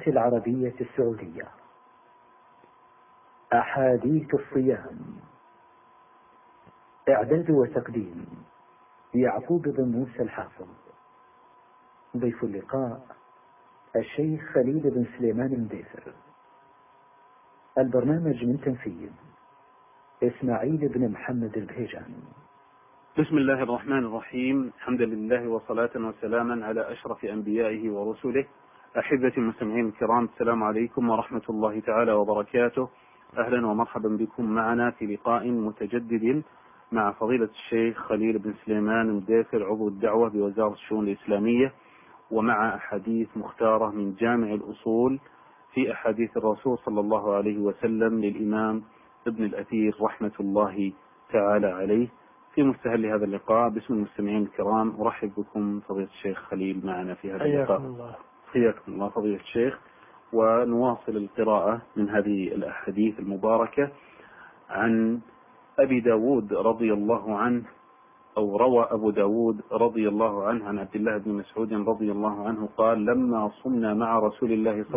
العربية السعودية. أحاديث الصيام. إعداد وتقديم يعقوب بن موسى الحافظ. ضيف اللقاء الشيخ خليل بن سليمان المديفر. البرنامج من تنفيذ إسماعيل بن محمد البهيجان. بسم الله الرحمن الرحيم. الحمد لله وصلاة وسلاما على أشرف أنبيائه ورسله. أحبة المستمعين الكرام، السلام عليكم ورحمة الله تعالى وبركاته. أهلا ومرحبا بكم معنا في لقاء متجدد مع فضيلة الشيخ خليل بن سليمان المديفر، عضو الدعوة بوزارة الشؤون الإسلامية، ومع أحاديث مختارة من جامع الأصول في أحاديث الرسول صلى الله عليه وسلم للإمام ابن الأثير رحمة الله تعالى عليه. في مستهل هذا اللقاء باسم المستمعين الكرام أرحب بكم فضيلة الشيخ خليل معنا في هذا اللقاء. حياكم الله فضيلة الشيخ. ونواصل القراءة من هذه الأحاديث المباركة عن أبي داود رضي الله عنه، أو روى أبو داود رضي الله عنه عن عبد الله بن مسعود رضي الله عنه قال: لما صمنا مع رسول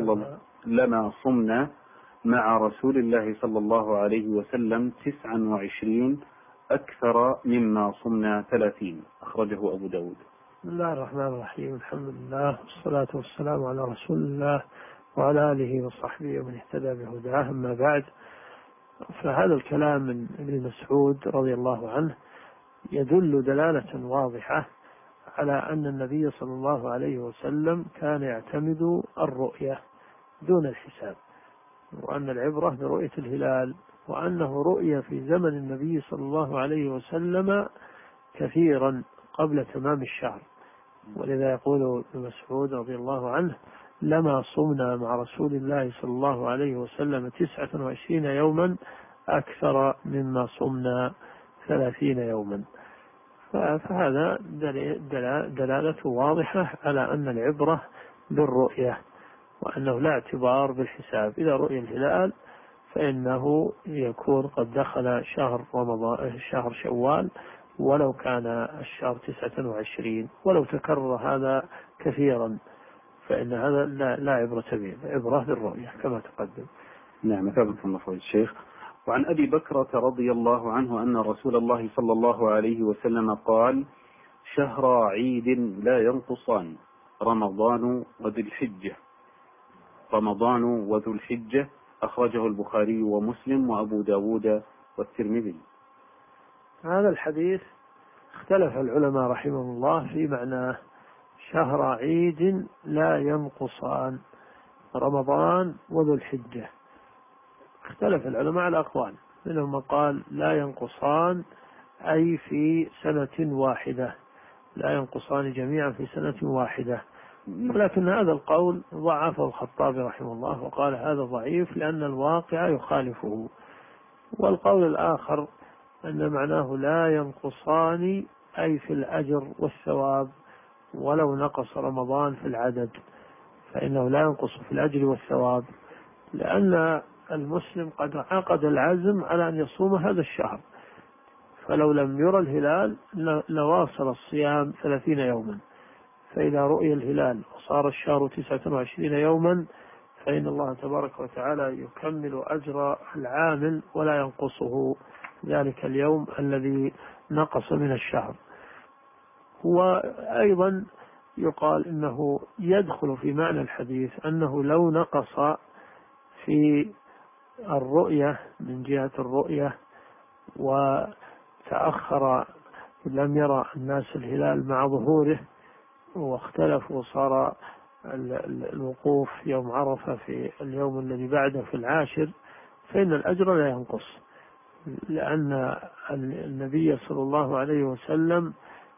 الله صلى الله عليه وسلم 29 أكثر مما صمنا 30. أخرجه أبو داود. بسم الله الرحمن الرحيم. الحمد لله والصلاة والسلام على رسول الله وعلى آله وصحبه ومن اهتدى بهداه، أما بعد. فهذا الكلام من ابن مسعود رضي الله عنه يدل دلالة واضحة على أن النبي صلى الله عليه وسلم كان يعتمد الرؤية دون الحساب، وأن العبرة برؤية الهلال، وأنه رؤية في زمن النبي صلى الله عليه وسلم كثيرا قبل تمام الشهر. ولذا يقول ابن مسعود رضي الله عنه: لما صمنا مع رسول الله صلى الله عليه وسلم 29 يوما أكثر مما صمنا 30 يوما. فهذا دلالة واضحة على أن العبرة بالرؤية، وأنه لا اعتبار بالحساب. إذا رؤي الهلال فإنه يكون قد دخل شهر رمضان، شهر شوال، ولو كان الشهر 29، ولو تكرر هذا كثيرا فإن هذا لا عبرة به، عبرة بالرؤية كما تقدم. نعم، ثابت الله فضيلة الشيخ. وعن أبي بكرة رضي الله عنه أن رسول الله صلى الله عليه وسلم قال: شهر عيد لا ينقصان، رمضان وذو الحجة. أخرجه البخاري ومسلم وأبو داود والترمذي. هذا الحديث اختلف العلماء رحمهم الله في معناه. شهر عيد لا ينقصان، رمضان وذو الحجة. اختلف العلماء على أقوال، منهم من قال لا ينقصان أي في سنة واحدة، لا ينقصان جميعا في سنة واحدة، ولكن هذا القول ضعفه الخطابي رحمه الله وقال هذا ضعيف لأن الواقع يخالفه. والقول الآخر أن معناه لا ينقصان أي في الأجر والثواب، ولو نقص رمضان في العدد فإنه لا ينقص في الأجر والثواب، لأن المسلم قد عقد العزم على أن يصوم هذا الشهر، فلو لم يرى الهلال لواصل الصيام 30 يوما. فإذا رؤي الهلال وصار الشهر 29 يوما فإن الله تبارك وتعالى يكمل أجر العامل ولا ينقصه ذلك اليوم الذي نقص من الشهر. وأيضا يقال إنه يدخل في معنى الحديث أنه لو نقص في الرؤية من جهة الرؤية وتأخر، لم يرى الناس الهلال مع ظهوره واختلفوا، صار الوقوف يوم عرفة في اليوم الذي بعده في العاشر، فإن الأجر لا ينقص، لأن النبي صلى الله عليه وسلم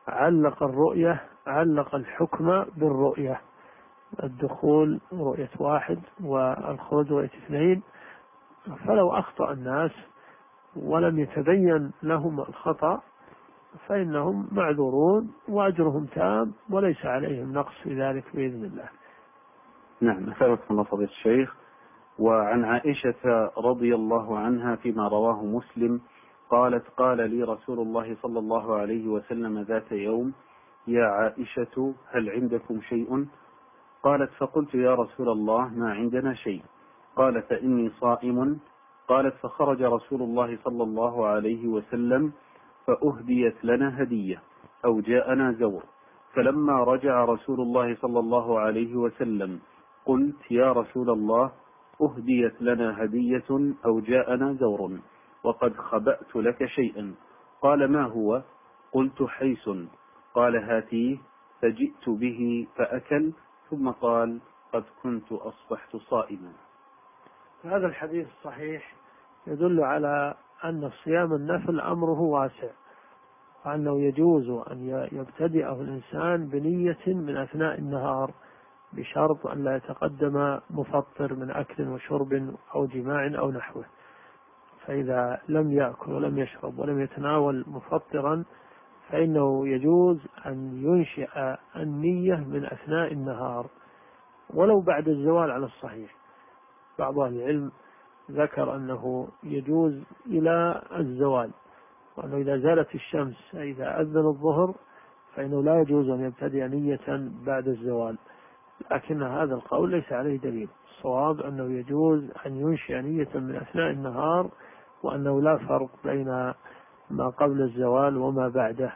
علق الحكم بالرؤية، الدخول رؤية واحد والخروج رؤية 2. فلو أخطأ الناس ولم يتبين لهم الخطأ فإنهم معذورون وأجرهم تام وليس عليهم نقص في ذلك بإذن الله. نعم، ثابت الله فضيلة الشيخ. وعن عائشة رضي الله عنها فيما رواه مسلم قالت: قال لي رسول الله صلى الله عليه وسلم ذات يوم: يا عائشة هل عندكم شيء؟ قالت فقلت يا رسول الله ما عندنا شيء. قال فإني صائم. قالت فخرج رسول الله صلى الله عليه وسلم فأهديت لنا هدية أو جاءنا زور. فلما رجع رسول الله صلى الله عليه وسلم قلت يا رسول الله أهديت لنا هدية أو جاءنا زور وقد خبأت لك شيئا. قال ما هو؟ قلت حيس. قال هاتيه. فجئت به فأكل ثم قال قد كنت أصبحت صائما. هذا الحديث الصحيح يدل على أن صيام النفل أمره واسع، وأنه يجوز أن يبتدئه الإنسان بنية من أثناء النهار بشرط أن لا يتقدم مفطر من أكل وشرب أو جماع أو نحوه. فإذا لم يأكل ولم يشرب ولم يتناول مفطرا فإنه يجوز أن ينشئ النية من أثناء النهار ولو بعد الزوال على الصحيح. بعض أهل العلم ذكر أنه يجوز إلى الزوال، وأنه إذا زالت الشمس إذا أذن الظهر فإنه لا يجوز أن يبتدئ نية بعد الزوال، لكن هذا القول ليس عليه دليل. الصواب أنه يجوز أن ينشئ نية من أثناء النهار، وأنه لا فرق بين ما قبل الزوال وما بعده،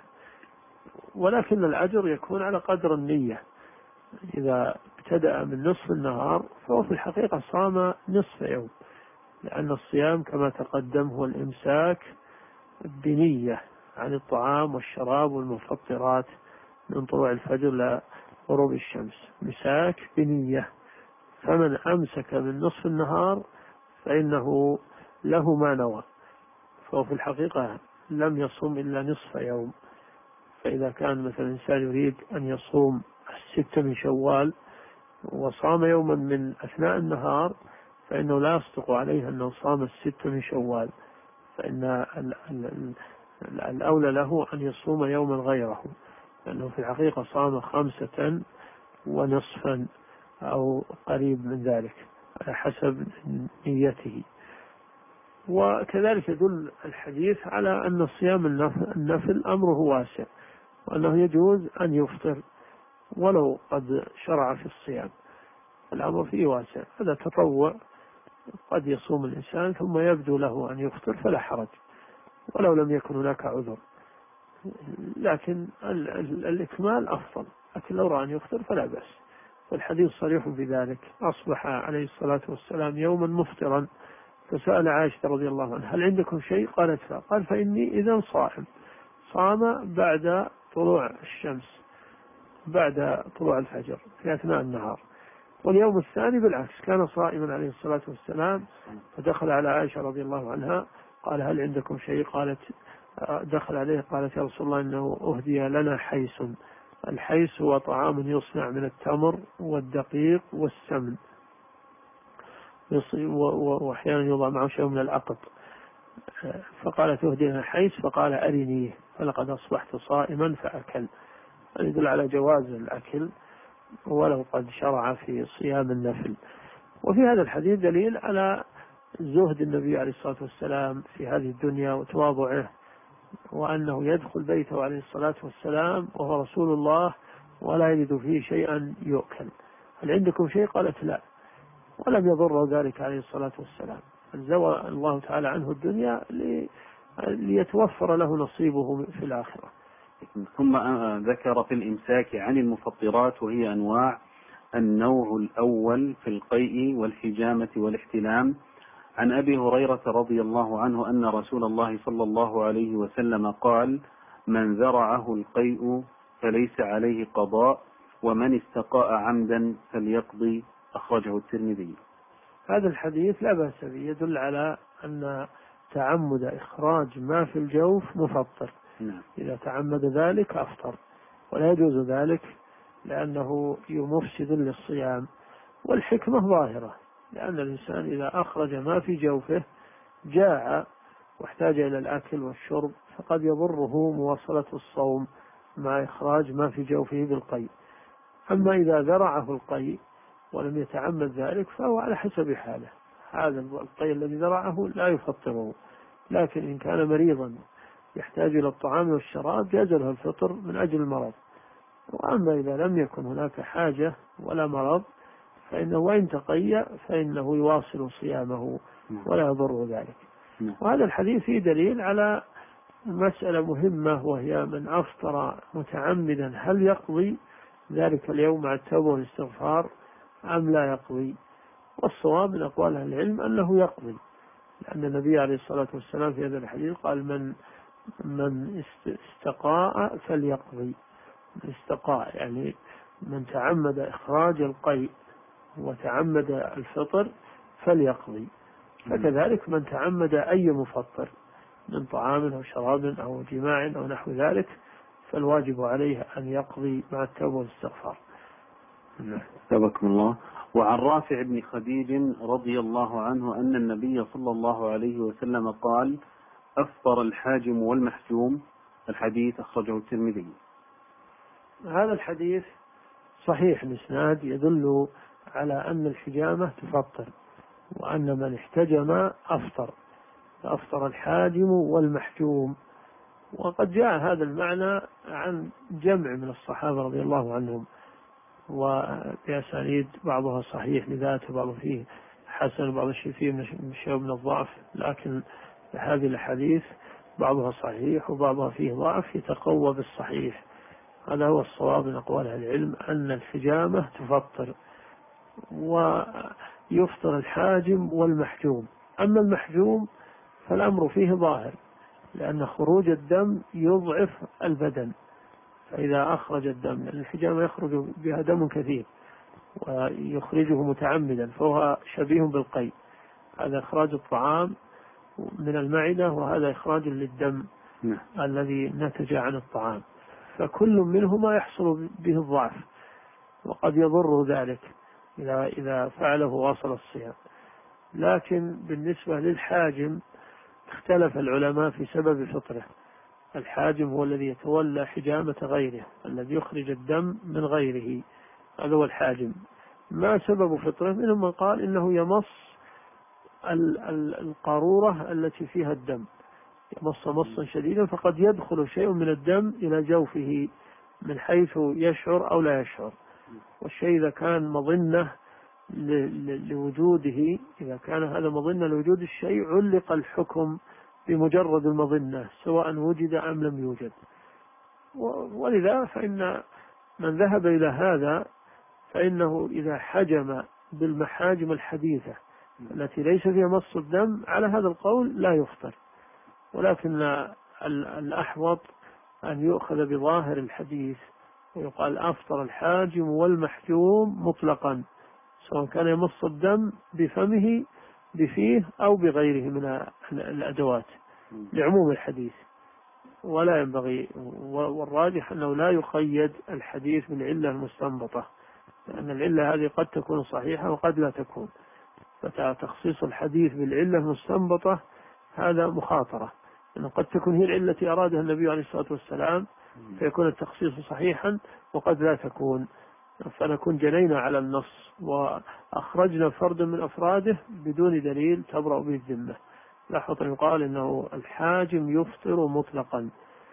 ولكن الأجر يكون على قدر النية. إذا ابتدأ من نصف النهار فهو في الحقيقة صام نصف يوم، لأن الصيام كما تقدم هو الإمساك بنية عن الطعام والشراب والمفطرات من طلوع الفجر لغروب الشمس، مساك بنية. فمن أمسك من نصف النهار فإنه له ما نوى، فهو في الحقيقة لم يصوم إلا نصف يوم. فإذا كان مثلا الإنسان يريد أن يصوم 6 من شوال وصام يوما من أثناء النهار فإنه لا يصدق عليه أنه صام 6 من شوال، فإن الأولى له أن يصوم يوما غيره، لأنه في الحقيقة صام 5 ونصفا أو قريب من ذلك على حسب نيته. وكذلك يدل الحديث على أن صيام النفل أمره واسع، وأنه يجوز أن يفطر ولو قد شرع في الصيام، الأمر فيه واسع. هذا تطوع قد يصوم الإنسان ثم يبدو له أن يفطر فلا حرج ولو لم يكن هناك عذر، لكن الإكمال أفضل، لكن لو رأى أن يفطر فلا بأس. والحديث صريح بذلك. أصبح عليه الصلاة والسلام يوما مفطرا فسأل عائشة رضي الله عنها هل عندكم شيء؟ قالت لا. قال فإني إذا صائم. صام بعد طلوع الشمس، بعد طلوع الفجر في أثناء النهار. واليوم الثاني بالعكس كان صائما عليه الصلاة والسلام، فدخل على عائشة رضي الله عنها قال هل عندكم شيء؟ قالت دخل عليه قالت يا رسول الله إنه أهدي لنا حيس. الحيس هو طعام يصنع من التمر والدقيق والسمن، وأحيانا يوضع معه شيء من العقد. فقالت أهدي لنا حيس، فقال أرنيه فلقد أصبحت صائما فأكل. يدل على جواز الأكل ولو قد شرع في صيام النفل. وفي هذا الحديث دليل على زهد النبي عليه الصلاة والسلام في هذه الدنيا وتواضعه، وأنه يدخل بيته عليه الصلاة والسلام وهو رسول الله ولا يجد فيه شيئا يؤكل. هل عندكم شيء؟ قالت لا، ولم يضر ذلك عليه الصلاة والسلام. زوى الله تعالى عنه الدنيا ليتوفر له نصيبه في الآخرة. ثم ذكر في الإمساك عن المفطرات وهي أنواع. النوع الأول في القيء والحجامة والاحتلام. عن أبي هريرة رضي الله عنه أن رسول الله صلى الله عليه وسلم قال من ذرعه القيء فليس عليه قضاء ومن استقاء عمدا فليقضي. أخرجه الترمذي. هذا الحديث لا بأس به، يدل على أن تعمد إخراج ما في الجوف مفطر. إذا تعمد ذلك أفطر، ولا يجوز ذلك لأنه مفسد للصيام. والحكمة ظاهرة، لأن الإنسان إذا أخرج ما في جوفه جاع واحتاج إلى الأكل والشرب فقد يضره مواصلة الصوم مع إخراج ما في جوفه بالقيء. أما إذا ذرعه القيء ولم يتعمد ذلك فهو على حسب حاله، هذا القيء الذي ذرعه لا يفطره. لكن إن كان مريضا يحتاج إلى الطعام والشراب جاز له الفطر من أجل المرض. وأما إذا لم يكن هناك حاجة ولا مرض فإنه وإن تقي فإنه يواصل صيامه ولا يضر ذلك. وهذا الحديث فيه دليل على مسألة مهمة، وهي من أفطر متعمدا هل يقضي ذلك اليوم مع التوبة والاستغفار أم لا يقضي؟ والصواب من أقوال أهل العلم أنه يقضي، لأن النبي عليه الصلاة والسلام في هذا الحديث قال من استقاء فليقضي. استقاء يعني من تعمد إخراج القيء وتعمد الفطر فليقضي. فكذلك من تعمد أي مفطر من طعام أو شراب أو جماع أو نحو ذلك فالواجب عليه أن يقضي مع التوبة والاستغفار. تبارك الله. وعن رافع بن خديج رضي الله عنه أن النبي صلى الله عليه وسلم قال: أفطر الحاجم والمحجوم. الحديث أخرجه الترمذي. هذا الحديث صحيح الإسناد، يدل على أن الحجامة تفطر، وأن من احتجم أفطر، فأفطر الحاجم والمحجوم. وقد جاء هذا المعنى عن جمع من الصحابة رضي الله عنهم، وبأسانيد بعضها صحيح لذاته، بعضه فيه حسن، بعض الشيء فيه من شيء من الضعف، لكن هذه الحديث بعضها صحيح وبعضها فيه ضعف يتقوى بالصحيح. هذا هو الصواب من أقوال أهل العلم، أن الحجامة تفطر، ويفطر الحاجم والمحجوم. أما المحجوم فالأمر فيه ظاهر، لأن خروج الدم يضعف البدن، فإذا أخرج الدم، لأن الحجامة يخرج بها دم كثير ويخرجه متعمدا، فهو شبيه بالقيء. هذا إخراج الطعام من المعدة، وهذا إخراج للدم الذي نتج عن الطعام، فكل منهما يحصل به الضعف، وقد يضر ذلك إذا فعله واصل الصيام. لكن بالنسبة للحاجم اختلف العلماء في سبب فطره. الحاجم هو الذي يتولى حجامة غيره، الذي يخرج الدم من غيره، هذا هو الحاجم. ما سبب فطره؟ منهم من قال إنه يمص القارورة التي فيها الدم، يمص مصا شديدا، فقد يدخل شيء من الدم إلى جوفه من حيث يشعر أو لا يشعر. والشيء إذا كان مظنة لوجوده، إذا كان هذا مظنة لوجود الشيء علق الحكم بمجرد المظنة سواء وجد أم لم يوجد. ولذا فإن من ذهب إلى هذا فإنه إذا حجم بالمحاجم الحديثة التي ليس فيها مص الدم، على هذا القول لا يفطر. ولكن الأحوط أن يؤخذ بظاهر الحديث ويقال أفطر الحاجم والمحجوم مطلقا، سواء كان يمص الدم بفمه بفيه أو بغيره من الأدوات، لعموم الحديث. ولا ينبغي، والراجح أنه لا يقيد الحديث بالعلة المستنبطة، لأن العلة هذه قد تكون صحيحة وقد لا تكون، فتخصيص الحديث بالعلة المستنبطة هذا مخاطرة، لأنه قد تكون هي العلة التي أرادها النبي عليه الصلاة والسلام فيكون التخصيص صحيحا، وقد لا تكون، فنكون جنينا على النص وأخرجنا فردا من أفراده بدون دليل تبرأ به الذمة. لاحظ يقال إنه الحاجم يفطر مطلقا،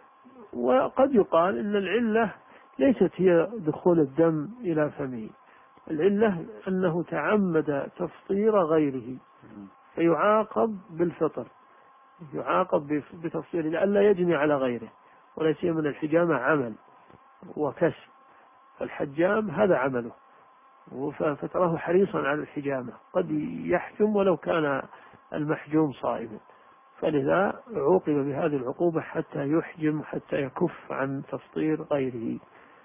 وقد يقال إن العلة ليست هي دخول الدم إلى فمه، العلة أنه تعمد تفطير غيره فيعاقب بالفطر، يعاقب بتفطير لئلا يجني على غيره. وليس من الحجامة عمل وكسب، فالحجام هذا عمله، فتراه حريصا على الحجامة، قد يحجم ولو كان المحجوم صائما، فلذا عوقب بهذه العقوبة حتى يحجم، حتى يكف عن تفطير غيره.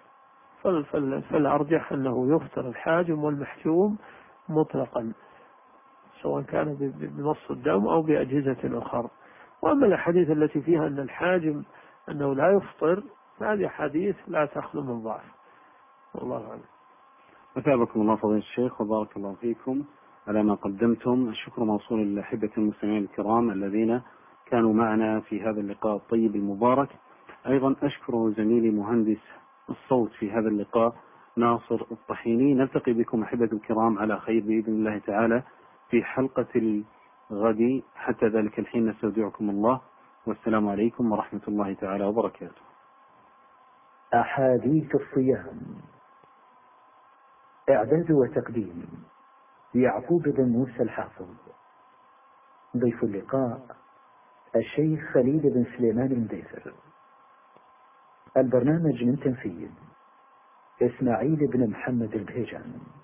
فالأرجح أنه يفطر الحاجم والمحجوم مطلقا، سواء كان بمص الدم أو بأجهزة أخرى. وأما الأحاديث التي فيها أن الحاجم أنه لا يفطر، فهذه حديث لا تخلو من ضعف، والله أعلم. أثابكم الله فضيلة الشيخ وبارك الله فيكم على ما قدمتم. الشكر موصول للأحبة المستمعين الكرام الذين كانوا معنا في هذا اللقاء الطيب المبارك. أيضا أشكر زميلي مهندس الصوت في هذا اللقاء ناصر الطحيني. نلتقي بكم أحبة الكرام على خير بإذن الله تعالى في حلقة الغد. حتى ذلك الحين نستودعكم الله، والسلام عليكم ورحمة الله تعالى وبركاته. أحاديث الصيام. إعداد وتقديم يعقوب بن موسى الحافظ. ضيف اللقاء الشيخ خليل بن سليمان المديسر. البرنامج من تنفيذ إسماعيل بن محمد البهيجان.